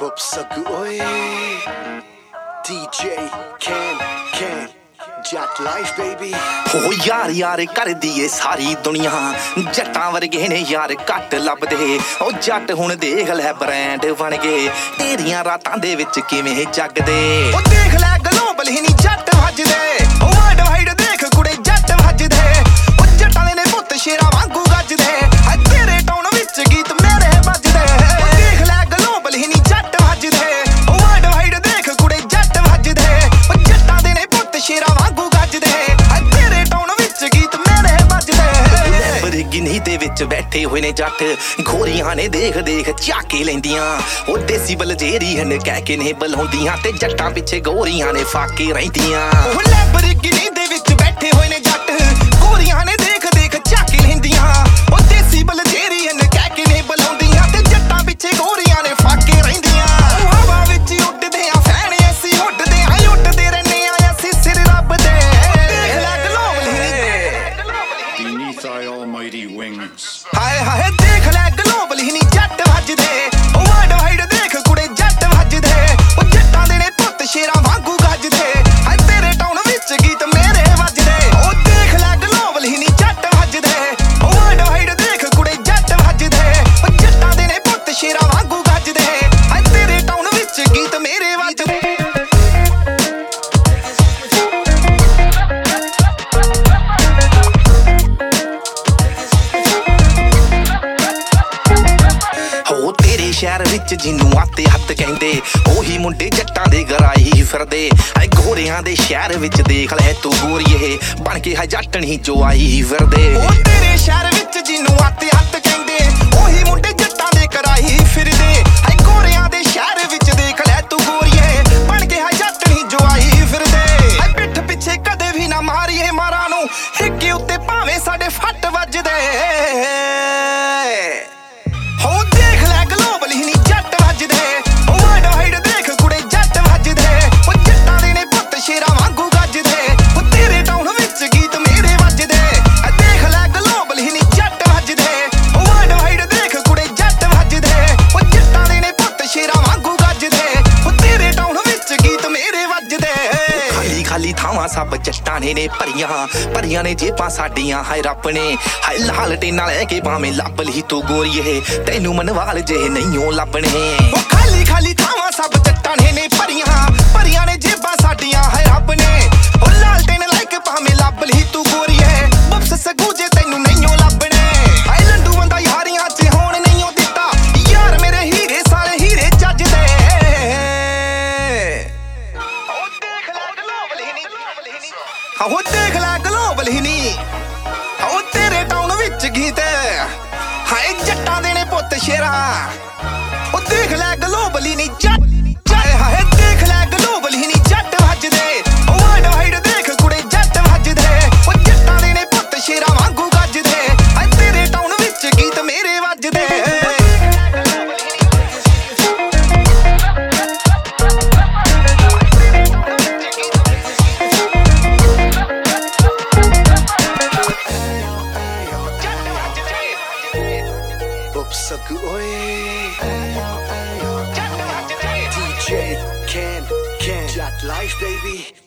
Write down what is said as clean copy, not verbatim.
Bupsag oi DJ can Jat life baby ਹੋ ਯਾਰ ਯਾਰ ਕਰਦੀ ਏ ਸਾਰੀ ਦੁਨੀਆ ਜੱਟਾਂ ਵਰਗੇ ਨੇ ਯਾਰ ਘੱਟ ਲੱਭਦੇ ਉਹ ਜੱਟ ਹੁਣ ਦੇਖ ਲੈ ਬ੍ਰਾਂਡ ਬਣ ਗਏ ਤੇਰੀਆਂ ਰਾਤਾਂ ਦੇ ਵਿੱਚ ਕਿਵੇਂ ਜਗਦੇ ਉਹ ਦੇਖ ਲੈ ਗਲੋਬਲ ਹੀ ਨਹੀਂ ਜੱਟ ਵੱਜਦੇ ਉਹ ਵਰਲਡ ਵਾਈਡ ਦੇਖ ਕੁੜੇ ਜੱਟ ਵੱਜਦੇ ਉਹ ਜੱਟਾਂ ਦੇ ਨੇ ਪੁੱਤ ਸ਼ੇਰਾਂ ਵਾਂਗੂ ਗੱਜਦੇ ਆ ਤੇਰੇ ਟਾਊਨ ਵਿੱਚ ਗੀਤ ਮੇਰੇ ਵੱਜਦੇ ਉਹ ਦੇਖ ਲੈ ਗਲੋਬਲ ਹੀ ਨਹੀਂ ਜੱਟ ਵੱਜਦੇ ਉਹ ਵਰਲਡ ਵਾਈਡ ਦੇਖ ਕੁੜੇ ਜੱਟ ਵੱਜਦੇ ਉਹ ਜੱਟਾਂ ਦੇ ਨੇ ਪੁੱਤ ਸ਼ੇਰਾਂ ਵਾਂਗੂ ਗੱਜਦੇ ਆ ਤੇਰੇ ਟਾਊਨ ਵਿੱਚ ਗੀਤ ਮੇਰੇ ਵੱਜਦੇ ਬਰਗਿਨੀ ਦੇ ਵਿੱਚ ਬੈਠੇ ਹੋਏ ਨੇ ਜੱਟ ਗੋਰੀਆਂ ਨੇ ਦੇਖ ਦੇਖ ਝਾਕੇ ਲੈਂਦੀਆਂ ਉਹ ਦੇਸੀ ਬਲਜੇਰੀ ਹਨ ਕਹਿ ਕੇ ਨੇ ਬੁਲਾਉਂਦੀਆਂ ਤੇ ਜੱਟਾਂ ਪਿੱਛੇ ਗੋਰੀਆਂ ਨੇ ਫਾਕੇ ਰਹਿੰਦੀਆਂ ਉਹ ਬਰਗਿਨੀ ਦੇ ਵਿੱਚ ਬੈਠੇ ਹੋਏ ਨੇ ਜੱਟ ਗੋਰੀਆਂ ਨੇ ਦੇਖ ਦੇਖ ਝਾਕੇ ਲੈਂਦੀਆਂ ਉਹ ਦੇਸੀ ਬਲਜੇਰੀ ਹਨ ਕਹਿ ਕੇ ਨੇ ਬੁਲਾਉਂਦੀਆਂ ਤੇ ਜੱਟਾਂ ਪਿੱਛੇ ਗੋਰੀਆਂ ਨੇ ਫਾਕੇ ਰਹਿੰਦੀਆਂ ਉਹ ਹਵਾ ਵਿੱਚ ਉੱਡਦੇ ਆ ਫੈਨ ਅਸੀਂ ਉੱਡਦੇ ਆ ਉੱਡਦੇ ਰਹਿੰਦੇ ਆ ਅਸੀਂ ਸਿਰ ਰੱਬ ਦੇ ਦੇਖ ਲੈ ਗਲੋਬਲ ਹੀ beneath thy almighty wings. ਹਾਏ ਹਾਏ ਦੇਖ ਲੈ ਗਲੋਬਲ ਹੀ ਨਹੀਂ ਜੱਟ ਵੱਜਦੇ ਉਹ ਵਰਲਡ ਵਾਈਡ ਦੇਖ ਕੁੜੇ ਜੱਟ ਵੱਜਦੇ ਉਹ ਜੱਟਾਂ ਦੇ ਨੇ ਪੁੱਤ ਸ਼ੇਰਾਂ ਵਾਂਗੂ ਗੱਜਦੇ ਹਾਏ ਤੇਰੇ ਟਾਊਨ ਵਿੱਚ ਗੀਤ ਮੇਰੇ ਵੱਜਦੇ ਉਹ ਦੇਖ ਲੈ ਗਲੋਬਲ ਹੀ ਨਹੀਂ ਜੱਟ ਵੱਜਦੇ ਉਹ ਵਰਲਡ ਵਾਈਡ ਦੇਖ ਕੁੜੇ ਜੱਟ ਵੱਜਦੇ ਉਹ ਜੱਟਾਂ ਦੇ ਨੇ ਪੁੱਤ ਸ਼ੇਰਾਂ ਵਾਂਗੂ ਗੱਜਦੇ ਹਾਏ ਤੇਰੇ ਟਾਊਨ ਵਿੱਚ ਗੀਤ ਮੇਰੇ ਵੱਜਦੇ ਸ਼ਹਿਰ ਵਿੱਚ ਜਿਹਨੂੰ ਆਤੇ ਹੱਥ ਕਹਿੰਦੇ ਉਹੀ ਮੁੰਡੇ ਜੱਟਾਂ ਦੇ ਗਰਾਈ ਫਿਰਦੇ ਐ ਗੋਰਿਆਂ ਦੇ ਸ਼ਹਿਰ ਵਿੱਚ ਦੇਖ ਲੈ ਤੂੰ ਗੋਰੀਏ ਬਣ ਕੇ ਹੈ ਜੱਟਣੀ ਜੋ ਆਈ ਫਿਰਦੇ ਉਹ ਤੇਰੇ ਸ਼ਹਿਰ ਵਿੱਚ ਜਿਹਨੂੰ ਆਤੇ ਹੱਥ ਕਹਿੰਦੇ ਉਹੀ ਮੁੰਡੇ ਜੱਟਾਂ ਦੇ ਗਰਾਈ ਫਿਰਦੇ ਐ ਗੋਰਿਆਂ ਦੇ ਸ਼ਹਿਰ ਵਿੱਚ ਦੇਖ ਲੈ ਤੂੰ ਗੋਰੀਏ ਬਣ ਕੇ ਹੈ ਜੱਟਣੀ ਜੋ ਆਈ ਫਿਰਦੇ ਐ ਪਿੱਠ ਪਿੱਛੇ ਕਦੇ ਵੀ ਨਾ ਮਾਰੀਏ ਮਾਰਾਂ ਨੂੰ ਹਿੱਕੇ ਉੱਤੇ ਭਾਵੇਂ ਸਾਡੇ ਫੱਟ ਵੱਜਦੇ ਹੋ ਦੇਖ ਲੈ ਗਲੋਬਲ ਹੀ ਨਹੀਂ ਜੱਟ ਵੱਜਦੇ ਉਹ ਵਰਲਡ ਵਾਈਡ ਦੇਖ ਕੁੜੇ ਜੱਟ ਵੱਜਦੇ ਉਹ ਜੱਟਾਂ ਦੇ ਨੇ ਪੁੱਤ ਸ਼ੇਰਾਂ ਵਾਂਗੂ ਗੱਜਦੇ ਉਹ ਤੇਰੇ ਟਾਊਨ ਵਿੱਚ ਗੀਤ ਮੇਰੇ ਵੱਜਦੇ ਆ ਦੇਖ ਲੈ ਗਲੋਬਲ ਹੀ ਨਹੀਂ ਜੱਟ ਵੱਜਦੇ ਉਹ ਵਰਲਡ ਵਾਈਡ ਦੇਖ ਕੁੜੇ ਜੱਟ ਵੱਜਦੇ ਉਹ ਜੱਟਾਂ ਦੇ ਨੇ ਪੁੱਤ ਸ਼ੇਰਾਂ ਵਾਂਗੂ ਗੱਜਦੇ ਉਹ ਤੇਰੇ ਟਾਊਨ ਵਿੱਚ ਗੀਤ ਮੇਰੇ ਵੱਜਦੇ ਖਾਲੀ ਖਾਲੀ ਥਾਵਾਂ ਸਭ ਜੱਟਾਂ ਨੇ ਭਰੀਆਂ ਨੇ ਜੇਬਾਂ ਸਾਡੀਆਂ ਹਾਏ ਰੱਬ ਨੇ ਹਾਏ ਲਾਲ ਟੇਨਾਂ ਲੈ ਕੇ ਭਾਵੇਂ ਲੱਭ ਲਈ ਤੂੰ ਗੋਰੀਏ ਤੈਨੂੰ ਮਨਵਾਲ ਜੇ ਨਹੀਂਓ ਲੱਭਣੇ ਉਹ ਖਾਲੀ ਖਾਲੀ ਥਾਵਾਂ ਸਭ ਜੱਟਾਂ ਨੇ ਭਰੀਆਂ ਨੇ ਜੇਬਾਂ ਸਾਡੀਆਂ ਹਾਏ ਰੱਬ ਨੇ ਉਹ ਲਾਲ ਟੇਨ ਲੈ ਕੇ ਭਾਵੇਂ ਲੱਭ ਲਈ ਤੂੰ ਗੋਰੀਏ ਬੁੱਕਸ ਸਗੂ ਜੇ ਤੈਨੂੰ ਨਹੀਂਓ ਲੱਭਣੇ ਹਾਏ ਲੰਡੂ ਬੰਦਾ ਯਾਰੀਆਂ 'ਚ ਹੋਣ ਨਹੀਂਓ ਦਿੱਤਾ ਯਾਰ ਮੇਰੇ ਹੀਰੇ ਸਾਰੇ ਹੀਰੇ ਚੱਜਦੇ ਉਹ ਦੇਖ ਲੈ ਗਲੋਬਲ ਹੀ ਨਹੀਂ ਉਹ ਦੇਖ ਲੈ ਗਲੋਬਲ ਹੀ ਨਹੀਂ ਉਹ ਤੇਰੇ ਟਾਊਨ ਵਿੱਚ ਗੀਤ ਹਾਏ ਜੱਟਾਂ ਦੇ ਨੇ ਪੁੱਤ ਸ਼ੇਰਾਂ ਉਹ ਦੇਖ ਲੈ ਗਲੋਬਲ ਹੀ ਨਹੀਂ ਜੱਟ ਹਾਏ ਦੇਖ ਲੈ ਗਲੋਬਲ ਹੀ ਨਹੀਂ ਜੱਟ ਵੱਜਦੇ ਉਹ ਵਰਲਡ ਵਾਈਡ ਦੇਖ ਕੁੜੇ ਜੱਟ ਵੱਜਦੇ ਉਹ ਜੱਟਾਂ ਦੇ ਨੇ ਪੁੱਤ ਸ਼ੇਰਾਂ ਵਾਂਗੂ ਗੱਜਦੇ ਹਾਏ ਤੇਰੇ ਟਾਊਨ ਵਿੱਚ ਗੀਤ ਮੇਰੇ ਵੱਜਦੇ Bupsag oi DJ can Jat life baby